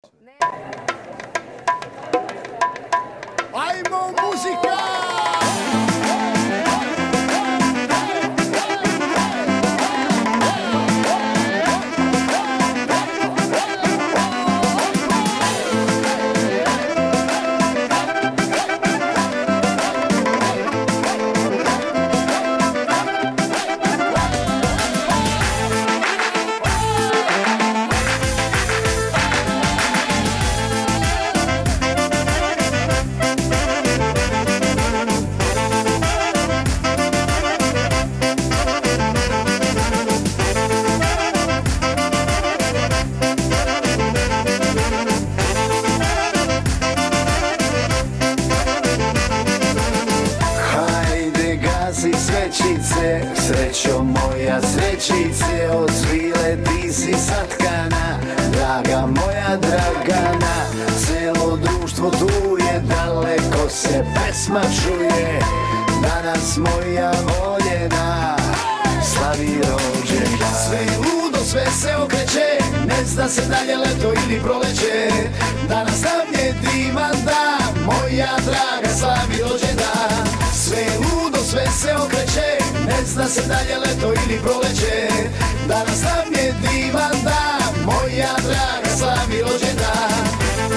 Ajmo muzika! Svećice, srećo moja srećice, od svile ti si satkana, draga moja Dragana. Celo društvo tu je, daleko se pesma čuje, danas moja voljena slavi rođendan. Sve je ludo, sve se okreće, ne zna se dalje leto ili proleće, danas nam je divan dan, moja draga slavi rođendan. Sve je ludo, sve se okreće, ne zna se dalje leto ili proleće, danas nam je divan dan, moja draga slavi rođendan.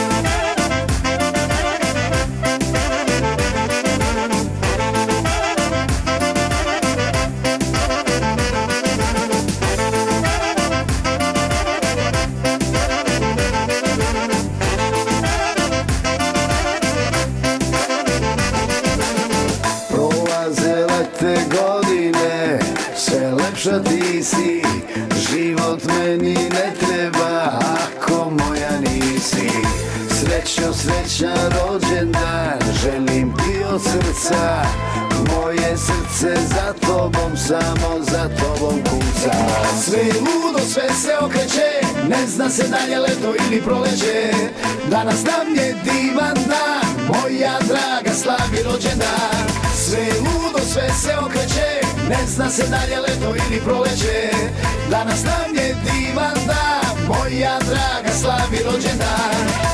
Te godine, sve lepša ti si, život meni ne treba ako moja nisi. Srećo, srećan rođendan, želim ti od srca, moje srce za tobom, samo za tobom kuca. Sve je ludo, sve se okreće, ne zna se dalje leto ili proleće, danas nam je divan dan, moja draga slavi rođendan. Sve je ludo, sve se okreće, ne zna se dalje leto ili proleće, danas nam je divan dan, moja draga slavi rođendan.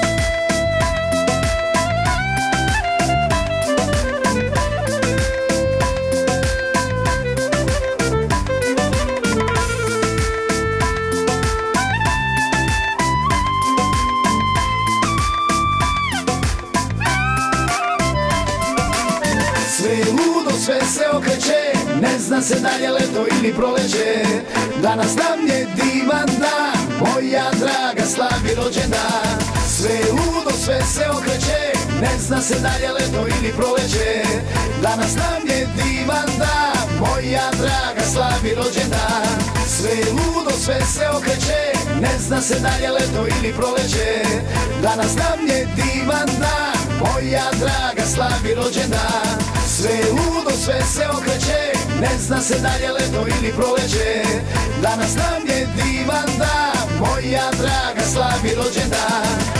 Sve je ludo, sve se okreće, ne zna se dalje leto ili proleće, danas nam je divan dan, moja draga slavi rođendan. Sve je ludo, sve se okreće, ne zna se dalje leto ili proleće, danas nam je divan dan, moja draga slavi rođendan. Sve je ludo, sve se okreće, ne zna se dalje leto ili proleće, danas nam je divan dan, moja draga slavi rođendan. Sve je ludo, sve se okreće, ne zna se dalje leto ili proleće, danas nam je divan dan, moja draga slavi rođendan.